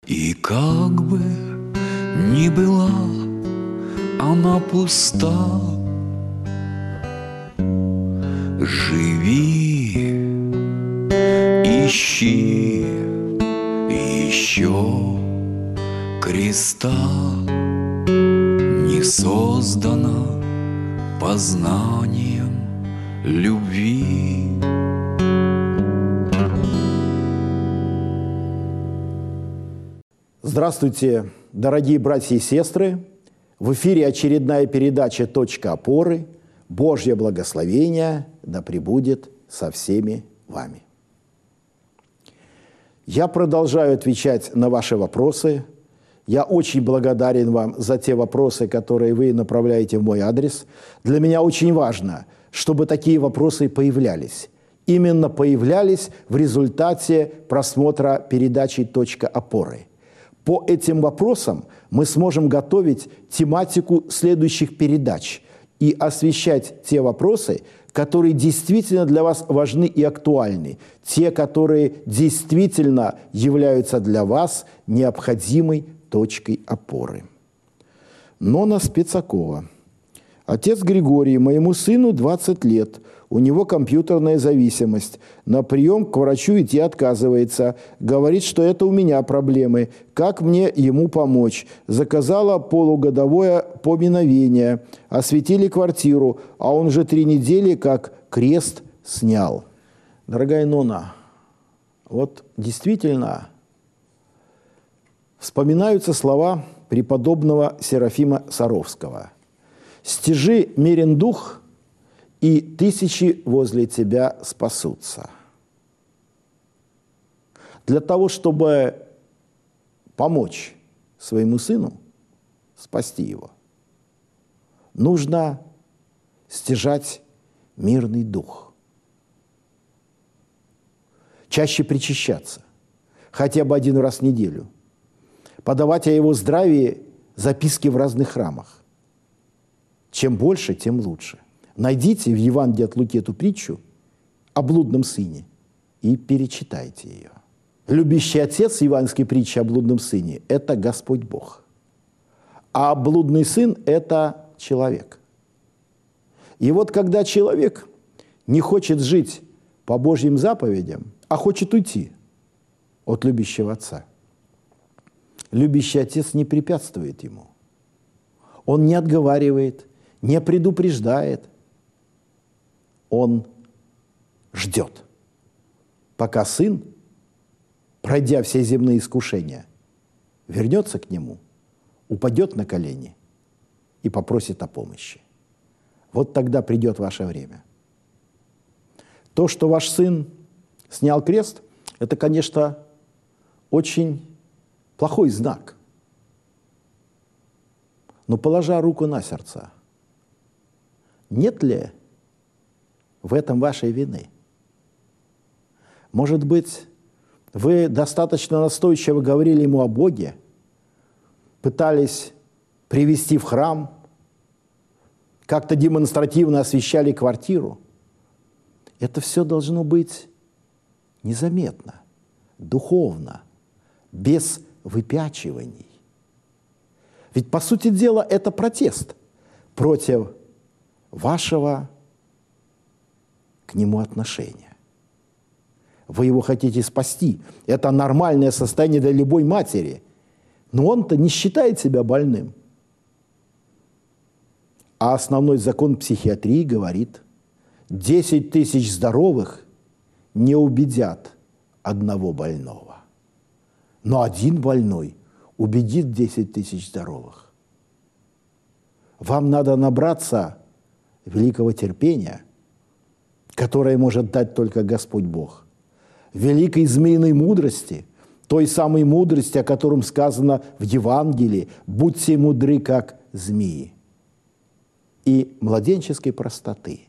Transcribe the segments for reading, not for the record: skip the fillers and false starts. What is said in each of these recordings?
И как бы ни была она пуста, живи, ищи еще креста. Не создана познанием любви. Здравствуйте, дорогие братья и сестры! В эфире очередная передача «Точка опоры». Божье благословение да пребудет со всеми вами. Я продолжаю отвечать на ваши вопросы. Я очень благодарен вам за те вопросы, которые вы направляете в мой адрес. Для меня очень важно, чтобы такие вопросы появлялись. Именно появлялись в результате просмотра передачи «Точка опоры». По этим вопросам мы сможем готовить тематику следующих передач и освещать те вопросы, которые действительно для вас важны и актуальны, те, которые действительно являются для вас необходимой точкой опоры. Нона Спецакова. Отец Григорий, моему сыну 20 лет, у него компьютерная зависимость. На прием к врачу идти отказывается. Говорит, что это у меня проблемы. Как мне ему помочь? Заказала полугодовое поминовение. Осветили квартиру, а он уже 3 недели как крест снял. Дорогая Нона, вот действительно вспоминаются слова преподобного Серафима Саровского. «Стяжи мирен дух, и тысячи возле тебя спасутся». Для того, чтобы помочь своему сыну, спасти его, нужно стяжать мирный дух. Чаще причащаться, хотя бы 1 раз в неделю. Подавать о его здравии записки в разных храмах. Чем больше, тем лучше. Найдите в Евангелии от Луки эту притчу о блудном сыне и перечитайте ее. Любящий отец евангельской притчи о блудном сыне – это Господь Бог. А блудный сын – это человек. И вот когда человек не хочет жить по Божьим заповедям, а хочет уйти от любящего отца, любящий отец не препятствует ему. Он не отговаривает, не предупреждает. Он ждет, пока сын, пройдя все земные искушения, вернется к нему, упадет на колени и попросит о помощи. Вот тогда придет ваше время. То, что ваш сын снял крест, это, конечно, очень плохой знак. Но, положа руку на сердце, нет ли в этом вашей вины? Может быть, вы достаточно настойчиво говорили ему о Боге, пытались привести в храм, как-то демонстративно освещали квартиру. Это все должно быть незаметно, духовно, без выпячиваний. Ведь, по сути дела, это протест против вашего к нему отношения. Вы его хотите спасти. Это нормальное состояние для любой матери. Но он-то не считает себя больным. А основной закон психиатрии говорит, 10 тысяч здоровых не убедят одного больного. Но один больной убедит 10 тысяч здоровых. Вам надо набраться великого терпения, которое может дать только Господь Бог. Великой змеиной мудрости, той самой мудрости, о котором сказано в Евангелии, «Будьте мудры, как змеи». И младенческой простоты.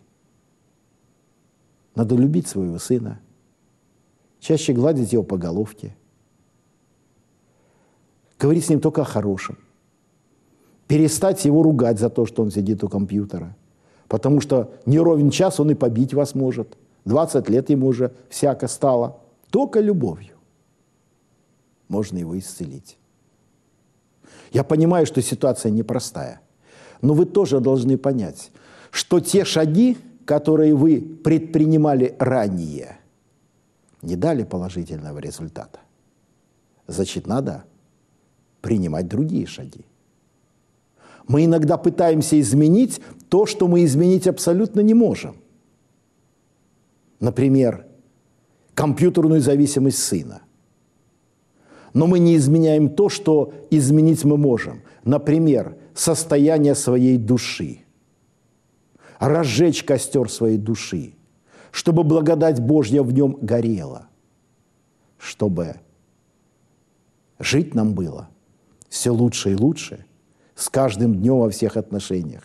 Надо любить своего сына, чаще гладить его по головке, говорить с ним только о хорошем, перестать его ругать за то, что он сидит у компьютера, потому что не ровен час он и побить вас может. 20 лет ему уже всяко стало. Только любовью. можно его исцелить. Я понимаю, что ситуация непростая, но вы тоже должны понять, что те шаги, которые вы предпринимали ранее, не дали положительного результата. Значит, надо принимать другие шаги. Мы иногда пытаемся изменить то, что мы изменить абсолютно не можем. Например, компьютерную зависимость сына. Но мы не изменяем то, что изменить мы можем. Например, состояние своей души. Разжечь костер своей души, чтобы благодать Божья в нем горела, чтобы жить нам было все лучше и лучше, с каждым днем во всех отношениях.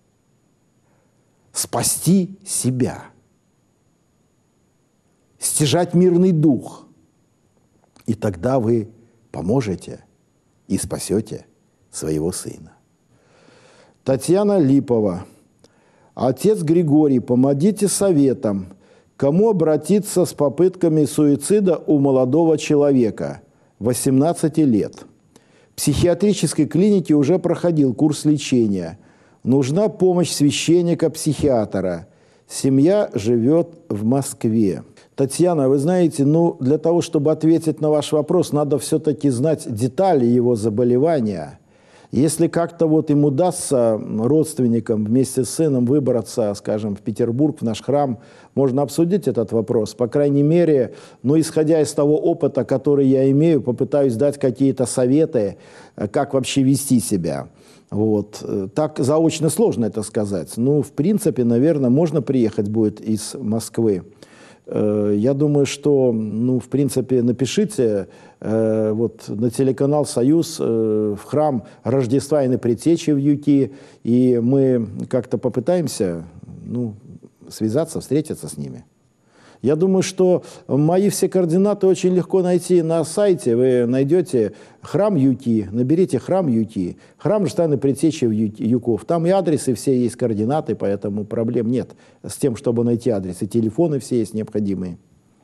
Спасти себя, стяжать мирный дух, и тогда вы поможете и спасете своего сына. Татьяна Липова. Отец Григорий, помогите советом, кому обратиться с попытками суицида у молодого человека, 18 лет. В психиатрической клинике уже проходил курс лечения. Нужна помощь священника-психиатра. Семья живет в Москве. Татьяна, вы знаете, для того, чтобы ответить на ваш вопрос, надо все-таки знать детали его заболевания. Если как-то им удастся родственникам вместе с сыном выбраться, скажем, в Петербург, в наш храм, можно обсудить этот вопрос. По крайней мере, исходя из того опыта, который я имею, попытаюсь дать какие-то советы, как вообще вести себя. Так заочно сложно это сказать. В принципе, наверное, можно приехать будет из Москвы. Я думаю, что, в принципе, напишите на телеканал «Союз» в храм Рождества и Предтечи в Юки, и мы как-то попытаемся связаться, встретиться с ними. Я думаю, что мои все координаты очень легко найти на сайте. Вы найдете храм Юки, наберите храм Юки, храм Рождества и Предтечи в Юков. Там и адресы все есть, координаты, поэтому проблем нет с тем, чтобы найти адрес. И телефоны все есть необходимые.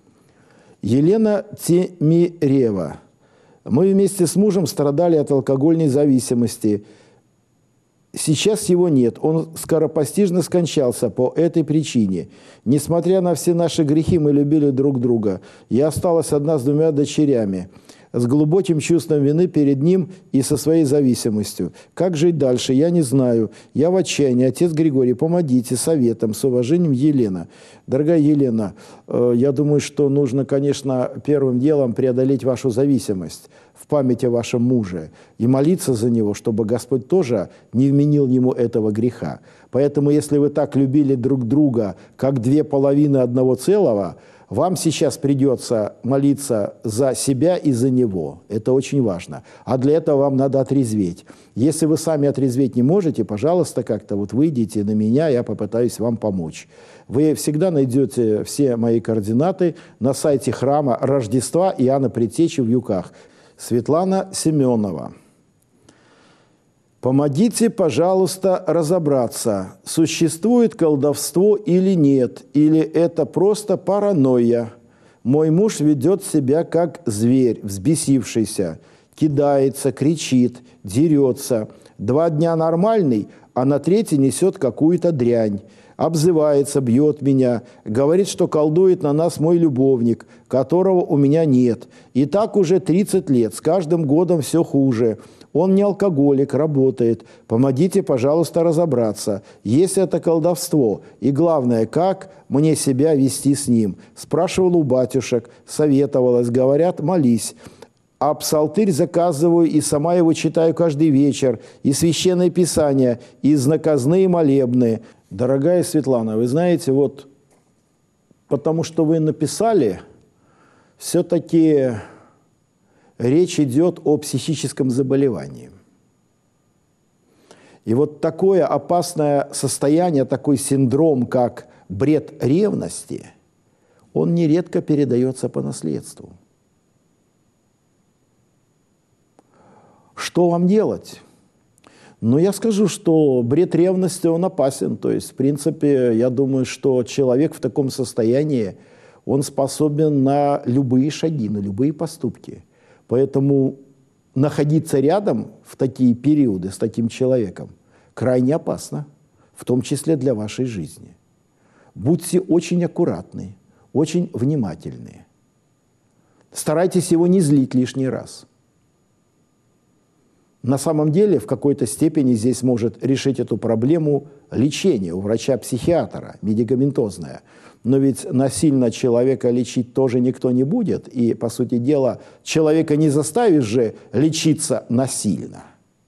Елена Темирева. Мы вместе с мужем страдали от алкогольной зависимости. Сейчас его нет. Он скоропостижно скончался по этой причине. Несмотря на все наши грехи, мы любили друг друга. Я осталась одна с 2 дочерями, с глубоким чувством вины перед ним и со своей зависимостью. Как жить дальше, я не знаю. Я в отчаянии. Отец Григорий, помогите советом. С уважением, Елена. Дорогая Елена, я думаю, что нужно, конечно, первым делом преодолеть вашу зависимость в память о вашем муже и молиться за него, чтобы Господь тоже не вменил ему этого греха. Поэтому, если вы так любили друг друга, как 2 половины одного целого, вам сейчас придется молиться за себя и за него. Это очень важно. А для этого вам надо отрезветь. Если вы сами отрезветь не можете, пожалуйста, как-то выйдите на меня, я попытаюсь вам помочь. Вы всегда найдете все мои координаты на сайте храма Рождества Иоанна Предтечи в Юках. Светлана Семенова. Помогите, пожалуйста, разобраться, существует колдовство или нет, или это просто паранойя. Мой муж ведет себя как зверь, взбесившийся, кидается, кричит, дерется. 2 дня нормальный, а на 3-й несет какую-то дрянь. Обзывается, бьет меня, говорит, что колдует на нас мой любовник, которого у меня нет. И так уже 30 лет, с каждым годом все хуже. Он не алкоголик, работает. Помогите, пожалуйста, разобраться, есть это колдовство. И главное, как мне себя вести с ним. Спрашивал у батюшек, советовалась, говорят, молись. А псалтырь заказываю и сама его читаю каждый вечер, и Священное Писание, и наказные молебны. Дорогая Светлана, вы знаете, потому что вы написали, все-таки речь идет о психическом заболевании. И такое опасное состояние, такой синдром, как бред ревности, он нередко передается по наследству. Что вам делать? Я скажу, что бред ревности, он опасен. То есть, в принципе, я думаю, что человек в таком состоянии, он способен на любые шаги, на любые поступки. Поэтому находиться рядом в такие периоды с таким человеком крайне опасно, в том числе для вашей жизни. Будьте очень аккуратны, очень внимательны. Старайтесь его не злить лишний раз. На самом деле, в какой-то степени здесь может решить эту проблему лечение у врача-психиатра, медикаментозное. Но ведь насильно человека лечить тоже никто не будет. И, по сути дела, человека не заставишь же лечиться насильно.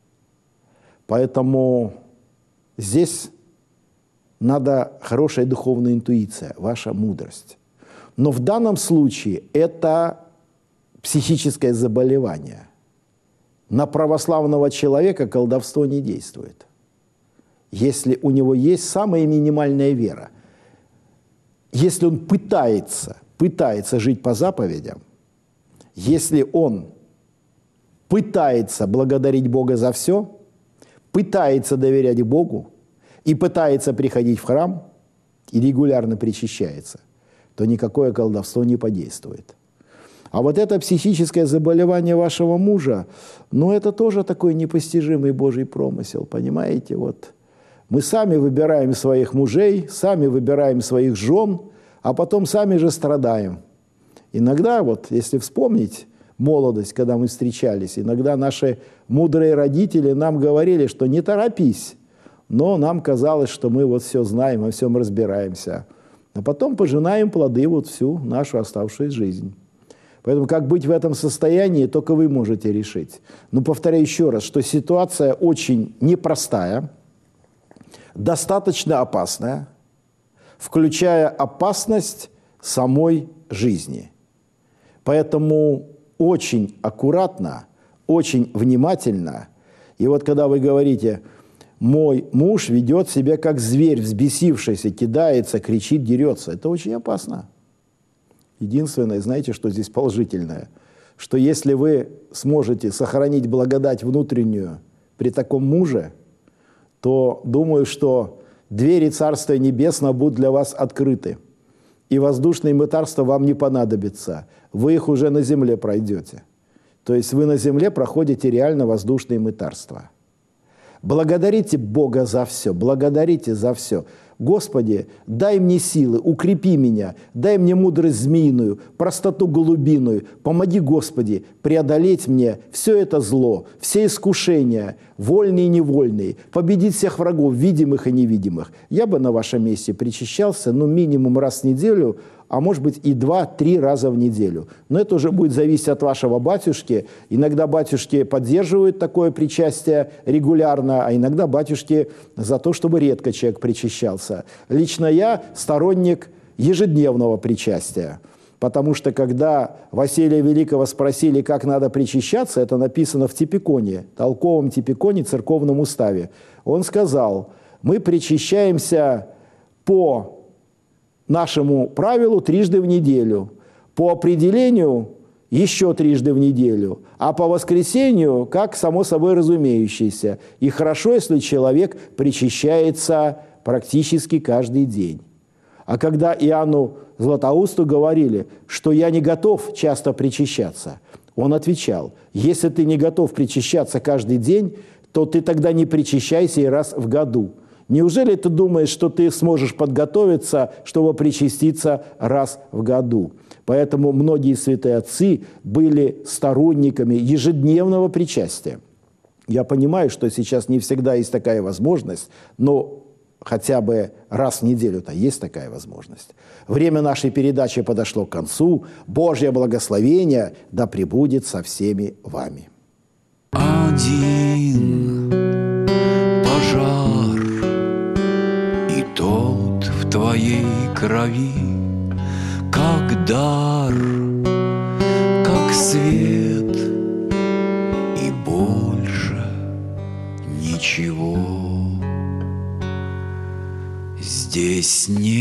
Поэтому здесь надо хорошая духовная интуиция, ваша мудрость. Но в данном случае это психическое заболевание. На православного человека колдовство не действует. Если у него есть самая минимальная вера, если он пытается жить по заповедям, если он пытается благодарить Бога за все, пытается доверять Богу и пытается приходить в храм и регулярно причащается, то никакое колдовство не подействует. А вот это психическое заболевание вашего мужа, ну, это тоже такой непостижимый Божий промысел, понимаете? Вот мы сами выбираем своих мужей, сами выбираем своих жен, а потом сами же страдаем. Иногда, вот, если вспомнить молодость, когда мы встречались, иногда наши мудрые родители нам говорили, что не торопись, но нам казалось, что мы вот все знаем, во всем разбираемся. А потом пожинаем плоды вот всю нашу оставшуюся жизнь. Поэтому как быть в этом состоянии, только вы можете решить. Но повторяю еще раз, что ситуация очень непростая, достаточно опасная, включая опасность самой жизни. Поэтому очень аккуратно, очень внимательно. И вот когда вы говорите, мой муж ведет себя как зверь, взбесившийся, кидается, кричит, дерется, это очень опасно. Единственное, знаете, что здесь положительное, что если вы сможете сохранить благодать внутреннюю при таком муже, то думаю, что двери Царства Небесного будут для вас открыты, и воздушные мытарства вам не понадобятся. Вы их уже на земле пройдете. То есть вы на земле проходите реально воздушные мытарства. Благодарите Бога за все, благодарите за все. Господи, дай мне силы, укрепи меня, дай мне мудрость змеиную, простоту голубиную. Помоги, Господи, преодолеть мне все это зло, все искушения, вольные и невольные, победить всех врагов, видимых и невидимых. Я бы на вашем месте причащался, минимум раз в неделю, а может быть и 2-3 раза в неделю. Но это уже будет зависеть от вашего батюшки. Иногда батюшки поддерживают такое причастие регулярно, а иногда батюшки за то, чтобы редко человек причащался. Лично я сторонник ежедневного причастия. Потому что когда Василия Великого спросили, как надо причащаться, это написано в Типиконе, толковом Типиконе, церковном уставе. Он сказал, мы причащаемся по нашему правилу трижды в неделю, по определению еще трижды в неделю, а по воскресенью, как само собой разумеющееся. И хорошо, если человек причащается практически каждый день. А когда Иоанну Златоусту говорили, что я не готов часто причащаться, он отвечал, если ты не готов причащаться каждый день, то ты тогда не причащайся и раз в году. Неужели ты думаешь, что ты сможешь подготовиться, чтобы причаститься раз в году? Поэтому многие святые отцы были сторонниками ежедневного причастия. Я понимаю, что сейчас не всегда есть такая возможность, но хотя бы раз в неделю-то есть такая возможность. Время нашей передачи подошло к концу. Божье благословение да пребудет со всеми вами. Один пожар, и тот в твоей крови, как дар, как свет, и больше ничего. Здесь нет